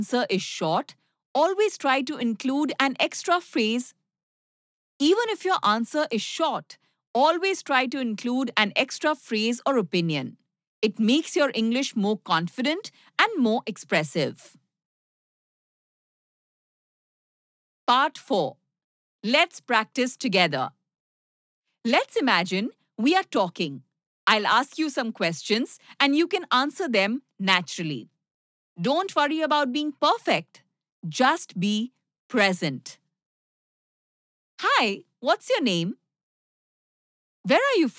answer is short, always try to include an extra phrase. Even if your answer is short, always try to include an extra phrase or opinion. It makes your English more confident and more expressive. Part 4. Let's practice together. Let's imagine we are talking. I'll ask you some questions and you can answer them naturally. Don't worry about being perfect. Just be present. Hi, what's your name? Where are you from?